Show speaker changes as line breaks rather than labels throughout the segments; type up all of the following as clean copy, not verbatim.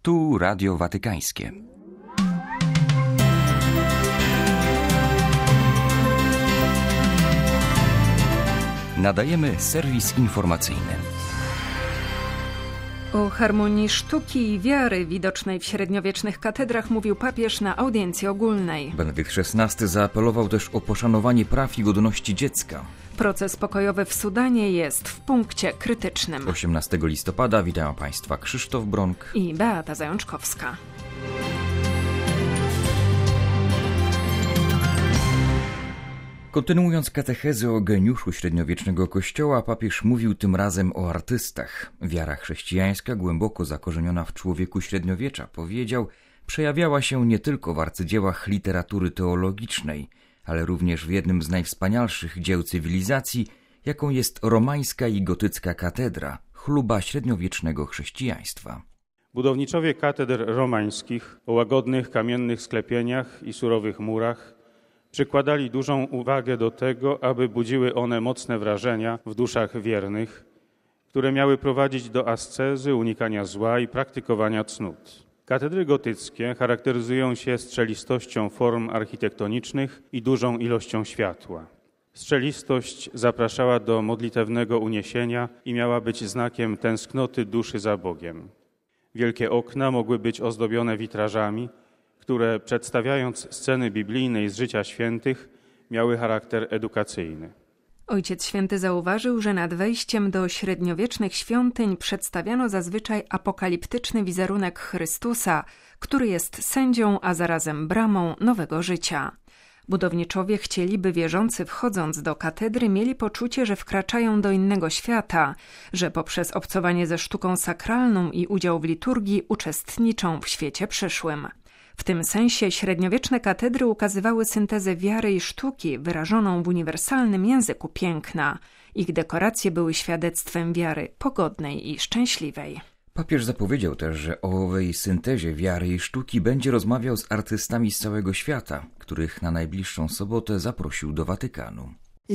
Tu Radio Watykańskie. Nadajemy serwis informacyjny.
O harmonii sztuki i wiary widocznej w średniowiecznych katedrach mówił papież na audiencji ogólnej.
Benedykt XVI zaapelował też o poszanowanie praw i godności dziecka.
Proces pokojowy w Sudanie jest w punkcie krytycznym.
18 listopada witają Państwa Krzysztof Bronk
i Beata Zajączkowska.
Kontynuując katechezę o geniuszu średniowiecznego kościoła, papież mówił tym razem o artystach. Wiara chrześcijańska, głęboko zakorzeniona w człowieku średniowiecza, powiedział, przejawiała się nie tylko w arcydziełach literatury teologicznej, ale również w jednym z najwspanialszych dzieł cywilizacji, jaką jest romańska i gotycka katedra, chluba średniowiecznego chrześcijaństwa.
Budowniczowie katedr romańskich o łagodnych kamiennych sklepieniach i surowych murach przykładali dużą uwagę do tego, aby budziły one mocne wrażenia w duszach wiernych, które miały prowadzić do ascezy, unikania zła i praktykowania cnót. Katedry gotyckie charakteryzują się strzelistością form architektonicznych i dużą ilością światła. Strzelistość zapraszała do modlitewnego uniesienia i miała być znakiem tęsknoty duszy za Bogiem. Wielkie okna mogły być ozdobione witrażami, które przedstawiając sceny biblijne z życia świętych miały charakter edukacyjny.
Ojciec Święty zauważył, że nad wejściem do średniowiecznych świątyń przedstawiano zazwyczaj apokaliptyczny wizerunek Chrystusa, który jest sędzią, a zarazem bramą nowego życia. Budowniczowie chcieli, by wierzący wchodząc do katedry mieli poczucie, że wkraczają do innego świata, że poprzez obcowanie ze sztuką sakralną i udział w liturgii uczestniczą w świecie przyszłym. W tym sensie średniowieczne katedry ukazywały syntezę wiary i sztuki wyrażoną w uniwersalnym języku piękna. Ich dekoracje były świadectwem wiary pogodnej i szczęśliwej.
Papież zapowiedział też, że o owej syntezie wiary i sztuki będzie rozmawiał z artystami z całego świata, których na najbliższą sobotę zaprosił do Watykanu.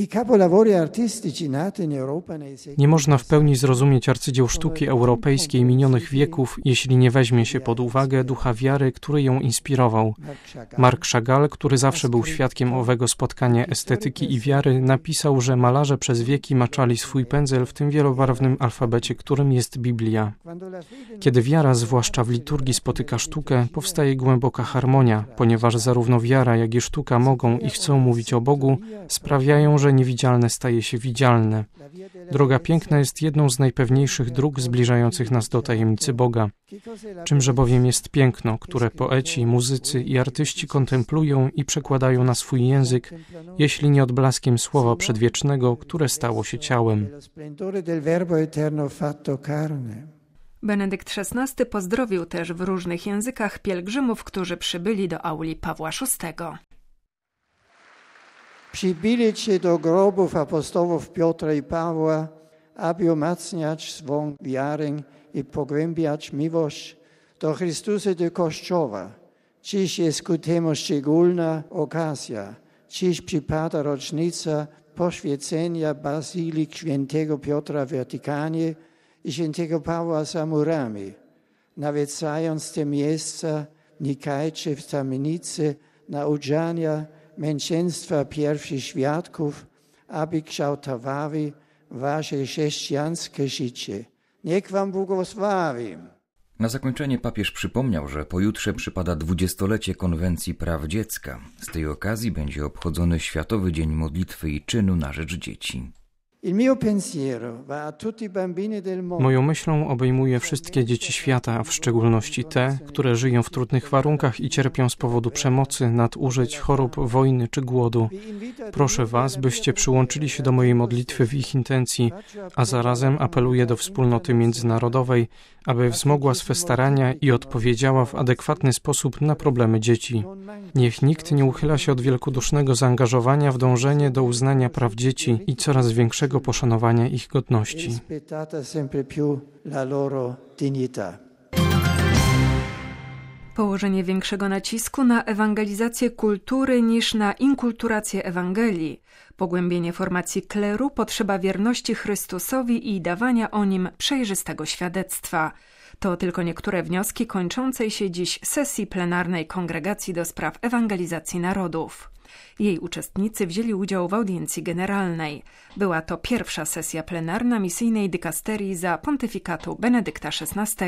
Nie można w pełni zrozumieć arcydzieł sztuki europejskiej minionych wieków, jeśli nie weźmie się pod uwagę ducha wiary, który ją inspirował. Marc Chagall, który zawsze był świadkiem owego spotkania estetyki i wiary, napisał, że malarze przez wieki maczali swój pędzel w tym wielobarwnym alfabecie, którym jest Biblia. Kiedy wiara, zwłaszcza w liturgii, spotyka sztukę, powstaje głęboka harmonia, ponieważ zarówno wiara, jak i sztuka mogą i chcą mówić o Bogu, sprawiają, że niewidzialne staje się widzialne. Droga piękna jest jedną z najpewniejszych dróg zbliżających nas do tajemnicy Boga. Czymże bowiem jest piękno, które poeci, muzycy i artyści kontemplują i przekładają na swój język, jeśli nie odblaskiem słowa przedwiecznego, które stało się ciałem.
Benedykt XVI pozdrowił też w różnych językach pielgrzymów, którzy przybyli do auli Pawła VI.
Przybyliście do grobów apostołów Piotra i Pawła, aby umacniać swą wiarę i pogłębiać miłość do Chrystusa i do Kościoła. Dziś jest ku temu szczególna okazja. Dziś przypada rocznica poświęcenia Bazylik Świętego Piotra w Watykanie i Świętego Pawła za murami. Nawiedzając te miejsca, wnikajcie w tajemnice nauczania męczeństwa pierwszych świadków, aby kształtowały wasze chrześcijańskie życie. Niech wam błogosławi.
Na zakończenie papież przypomniał, że pojutrze przypada 20-lecie Konwencji Praw Dziecka. Z tej okazji będzie obchodzony Światowy Dzień Modlitwy i Czynu na rzecz dzieci.
Moją myślą obejmuje wszystkie dzieci świata, a w szczególności te, które żyją w trudnych warunkach i cierpią z powodu przemocy, nadużyć, chorób, wojny czy głodu. Proszę Was, byście przyłączyli się do mojej modlitwy w ich intencji, a zarazem apeluję do wspólnoty międzynarodowej, aby wzmogła swe starania i odpowiedziała w adekwatny sposób na problemy dzieci. Niech nikt nie uchyla się od wielkodusznego zaangażowania w dążenie do uznania praw dzieci i coraz większego poszanowania ich godności.
Położenie większego nacisku na ewangelizację kultury niż na inkulturację Ewangelii, pogłębienie formacji kleru, potrzeba wierności Chrystusowi i dawania o nim przejrzystego świadectwa. To tylko niektóre wnioski kończącej się dziś sesji plenarnej Kongregacji do Spraw Ewangelizacji Narodów. Jej uczestnicy wzięli udział w audiencji generalnej. Była to pierwsza sesja plenarna misyjnej dykasterii za pontyfikatu Benedykta XVI.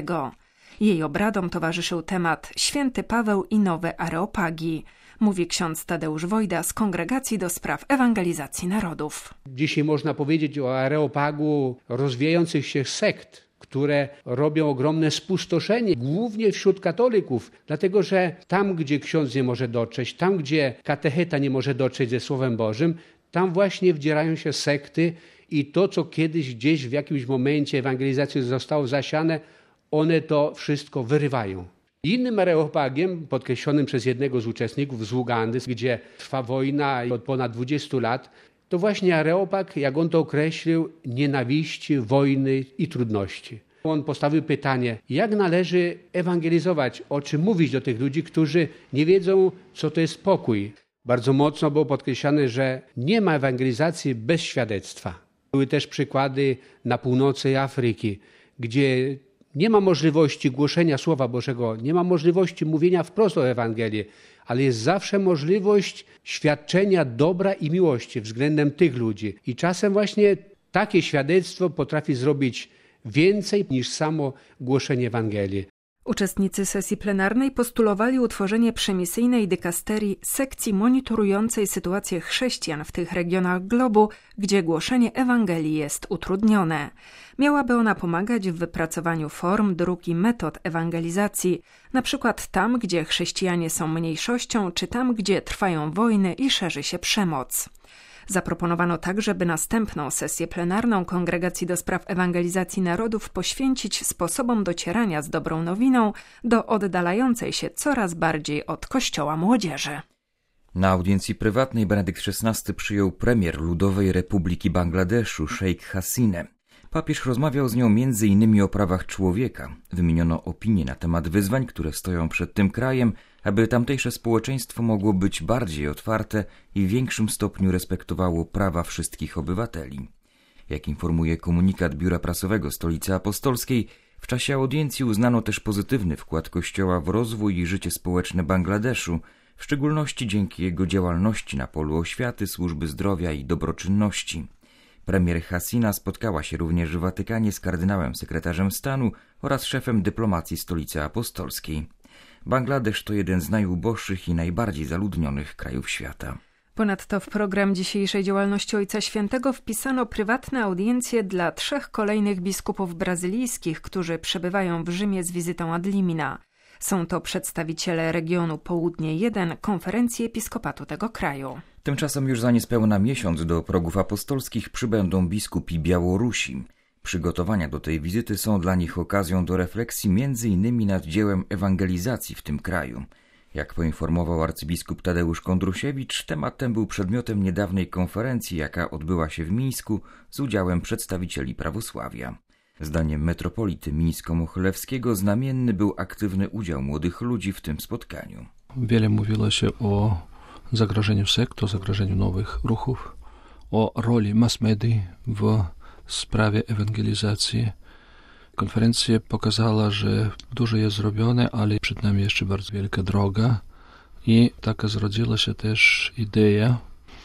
Jej obradom towarzyszył temat Święty Paweł i nowe areopagi, mówi ksiądz Tadeusz Wojda z Kongregacji do Spraw Ewangelizacji Narodów.
Dzisiaj można powiedzieć o areopagu rozwijających się sekt, które robią ogromne spustoszenie, głównie wśród katolików, dlatego że tam, gdzie ksiądz nie może dotrzeć, tam, gdzie katecheta nie może dotrzeć ze Słowem Bożym, tam właśnie wdzierają się sekty i to, co kiedyś gdzieś w jakimś momencie ewangelizacji zostało zasiane, one to wszystko wyrywają. Innym areopagiem, podkreślonym przez jednego z uczestników z Ugandy, gdzie trwa wojna od ponad 20 lat, to właśnie areopag, jak on to określił, nienawiści, wojny i trudności. On postawił pytanie, jak należy ewangelizować, o czym mówić do tych ludzi, którzy nie wiedzą, co to jest pokój. Bardzo mocno było podkreślane, że nie ma ewangelizacji bez świadectwa. Były też przykłady na północy Afryki, gdzie nie ma możliwości głoszenia Słowa Bożego, nie ma możliwości mówienia wprost o Ewangelii, ale jest zawsze możliwość świadczenia dobra i miłości względem tych ludzi. I czasem właśnie takie świadectwo potrafi zrobić więcej niż samo głoszenie Ewangelii.
Uczestnicy sesji plenarnej postulowali utworzenie przemisyjnej dykasterii sekcji monitorującej sytuację chrześcijan w tych regionach globu, gdzie głoszenie Ewangelii jest utrudnione. Miałaby ona pomagać w wypracowaniu form, dróg i metod ewangelizacji, na przykład tam, gdzie chrześcijanie są mniejszością, czy tam, gdzie trwają wojny i szerzy się przemoc. Zaproponowano także, by następną sesję plenarną Kongregacji do Spraw Ewangelizacji Narodów poświęcić sposobom docierania z dobrą nowiną do oddalającej się coraz bardziej od Kościoła młodzieży.
Na audiencji prywatnej Benedykt XVI przyjął premier Ludowej Republiki Bangladeszu, Sheikh Hasinę. Papież rozmawiał z nią m.in. o prawach człowieka. Wymieniono opinie na temat wyzwań, które stoją przed tym krajem, aby tamtejsze społeczeństwo mogło być bardziej otwarte i w większym stopniu respektowało prawa wszystkich obywateli. Jak informuje komunikat Biura Prasowego Stolicy Apostolskiej, w czasie audiencji uznano też pozytywny wkład Kościoła w rozwój i życie społeczne Bangladeszu, w szczególności dzięki jego działalności na polu oświaty, służby zdrowia i dobroczynności. Premier Hasina spotkała się również w Watykanie z kardynałem sekretarzem stanu oraz szefem dyplomacji Stolicy Apostolskiej. Bangladesz to jeden z najuboższych i najbardziej zaludnionych krajów świata.
Ponadto w program dzisiejszej działalności Ojca Świętego wpisano prywatne audiencje dla 3 kolejnych biskupów brazylijskich, którzy przebywają w Rzymie z wizytą ad limina. Są to przedstawiciele regionu Południe 1 Konferencji Episkopatu tego kraju.
Tymczasem już za niespełna miesiąc do progów apostolskich przybędą biskupi Białorusi. Przygotowania do tej wizyty są dla nich okazją do refleksji m.in. nad dziełem ewangelizacji w tym kraju. Jak poinformował arcybiskup Tadeusz Kondrusiewicz, temat ten był przedmiotem niedawnej konferencji, jaka odbyła się w Mińsku z udziałem przedstawicieli prawosławia. Zdaniem metropolity mińsko-mochylewskiego znamienny był aktywny udział młodych ludzi w tym spotkaniu.
Wiele mówiło się o zagrożeniu sekt, o zagrożeniu nowych ruchów, o roli mass media w sprawie ewangelizacji. Konferencja pokazała, że dużo jest zrobione, ale przed nami jeszcze bardzo wielka droga i taka zrodziła się też idea,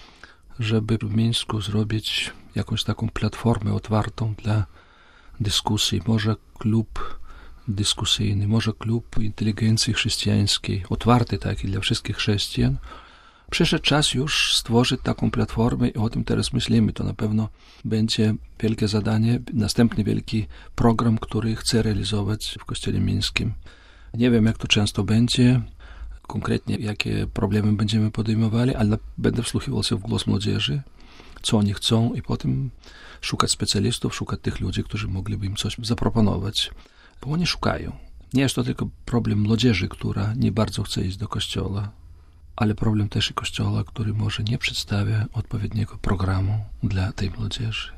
żeby w Mińsku zrobić jakąś taką platformę otwartą dla dyskusji, może klub dyskusyjny, może klub inteligencji chrześcijańskiej, otwarty taki dla wszystkich chrześcijan. Przyszedł czas już stworzyć taką platformę i o tym teraz myślimy. To na pewno będzie wielkie zadanie, następny wielki program, który chcę realizować w Kościele Mińskim. Nie wiem, jak to często będzie, konkretnie jakie problemy będziemy podejmowali, ale będę wsłuchiwał się w głos młodzieży, co oni chcą i potem szukać specjalistów, szukać tych ludzi, którzy mogliby im coś zaproponować, bo oni szukają. Nie jest to tylko problem młodzieży, która nie bardzo chce iść do kościoła, ale problem też i kościoła, który może nie przedstawia odpowiedniego programu dla tej młodzieży.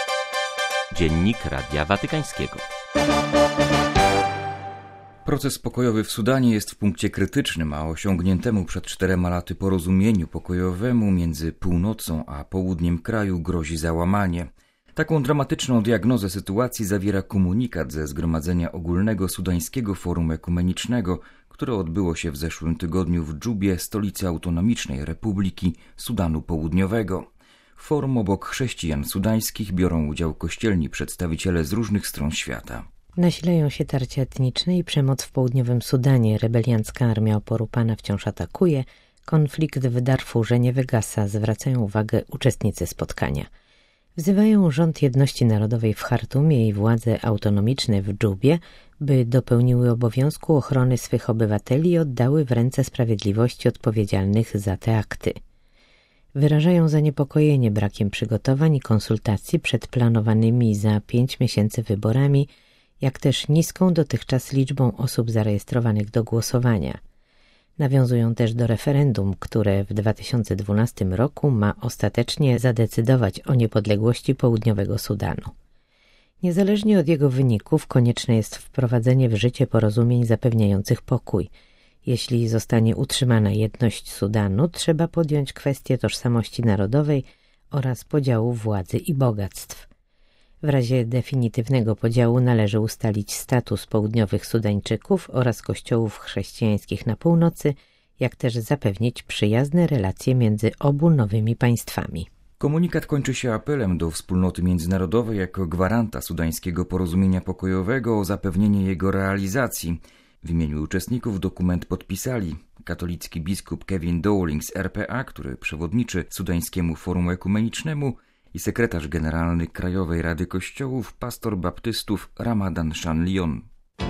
Dziennik Radia Watykańskiego.
Proces pokojowy w Sudanie jest w punkcie krytycznym, a osiągniętemu przed 4 laty porozumieniu pokojowemu między północą a południem kraju grozi załamanie. Taką dramatyczną diagnozę sytuacji zawiera komunikat ze Zgromadzenia Ogólnego Sudańskiego Forum Ekumenicznego, które odbyło się w zeszłym tygodniu w Dżubie, stolicy autonomicznej Republiki Sudanu Południowego. W forum obok chrześcijan sudańskich biorą udział kościelni przedstawiciele z różnych stron świata.
Nasilają się tarcia etniczne i przemoc w południowym Sudanie. Rebeliancka armia oporu pana wciąż atakuje. Konflikt w Darfurze nie wygasa, zwracają uwagę uczestnicy spotkania. Wzywają rząd jedności narodowej w Chartumie i władze autonomiczne w Dżubie, by dopełniły obowiązku ochrony swych obywateli i oddały w ręce sprawiedliwości odpowiedzialnych za te akty. Wyrażają zaniepokojenie brakiem przygotowań i konsultacji przed planowanymi za 5 miesięcy wyborami, jak też niską dotychczas liczbą osób zarejestrowanych do głosowania. Nawiązują też do referendum, które w 2012 roku ma ostatecznie zadecydować o niepodległości południowego Sudanu. Niezależnie od jego wyników konieczne jest wprowadzenie w życie porozumień zapewniających pokój. Jeśli zostanie utrzymana jedność Sudanu, trzeba podjąć kwestię tożsamości narodowej oraz podziału władzy i bogactw. W razie definitywnego podziału należy ustalić status południowych Sudańczyków oraz kościołów chrześcijańskich na północy, jak też zapewnić przyjazne relacje między obu nowymi państwami.
Komunikat kończy się apelem do wspólnoty międzynarodowej jako gwaranta sudańskiego porozumienia pokojowego o zapewnienie jego realizacji. W imieniu uczestników dokument podpisali katolicki biskup Kevin Dowling z RPA, który przewodniczy Sudańskiemu Forum Ekumenicznemu, i sekretarz generalny Krajowej Rady Kościołów, pastor baptystów Ramadan Shanlion.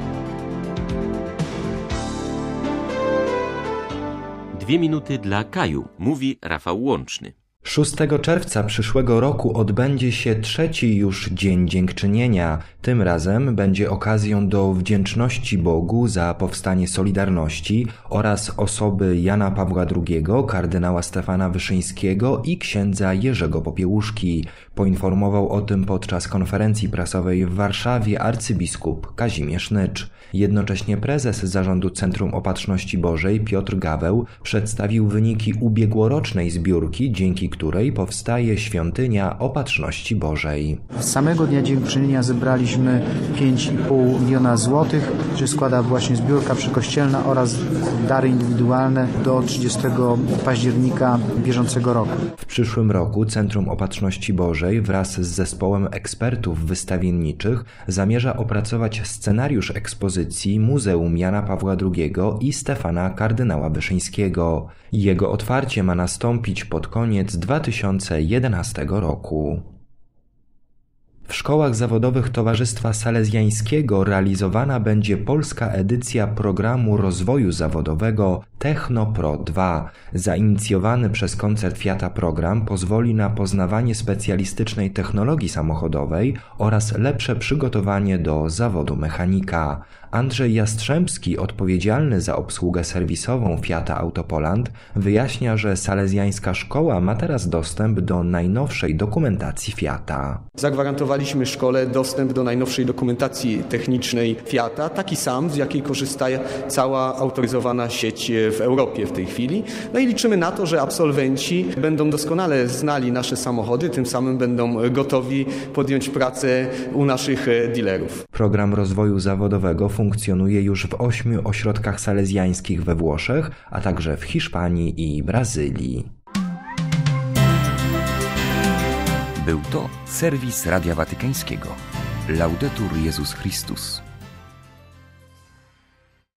Dwie minuty dla Kaju, mówi Rafał Łączny.
6 czerwca przyszłego roku odbędzie się 3. już Dzień Dziękczynienia. Tym razem będzie okazją do wdzięczności Bogu za powstanie Solidarności oraz osoby Jana Pawła II, kardynała Stefana Wyszyńskiego i księdza Jerzego Popiełuszki. Poinformował o tym podczas konferencji prasowej w Warszawie arcybiskup Kazimierz Nycz. Jednocześnie prezes Zarządu Centrum Opatrzności Bożej Piotr Gaweł przedstawił wyniki ubiegłorocznej zbiórki, dzięki której powstaje Świątynia Opatrzności Bożej.
Z samego Dnia Dziękczynienia zebraliśmy 5,5 miliona złotych, że składa właśnie zbiórka przykościelna oraz dary indywidualne do 30 października bieżącego roku.
W przyszłym roku Centrum Opatrzności Bożej wraz z zespołem ekspertów wystawienniczych zamierza opracować scenariusz ekspozycji Muzeum Jana Pawła II i Stefana Kardynała Wyszyńskiego. Jego otwarcie ma nastąpić pod koniec 2011 roku. W szkołach zawodowych Towarzystwa Salezjańskiego realizowana będzie polska edycja programu rozwoju zawodowego Technopro 2. Zainicjowany przez koncert Fiata program pozwoli na poznawanie specjalistycznej technologii samochodowej oraz lepsze przygotowanie do zawodu mechanika. Andrzej Jastrzębski, odpowiedzialny za obsługę serwisową Fiata Autopoland, wyjaśnia, że salezjańska szkoła ma teraz dostęp do najnowszej dokumentacji Fiata.
Zagwarantowaliśmy szkole dostęp do najnowszej dokumentacji technicznej Fiata, taki sam, z jakiej korzysta cała autoryzowana sieć w Europie w tej chwili. No i liczymy na to, że absolwenci będą doskonale znali nasze samochody, tym samym będą gotowi podjąć pracę u naszych dealerów.
Program rozwoju zawodowego funkcjonuje już w 8 ośrodkach salezjańskich we Włoszech, a także w Hiszpanii i Brazylii.
Był to serwis Radia Watykańskiego. Laudetur Jezus Chrystus.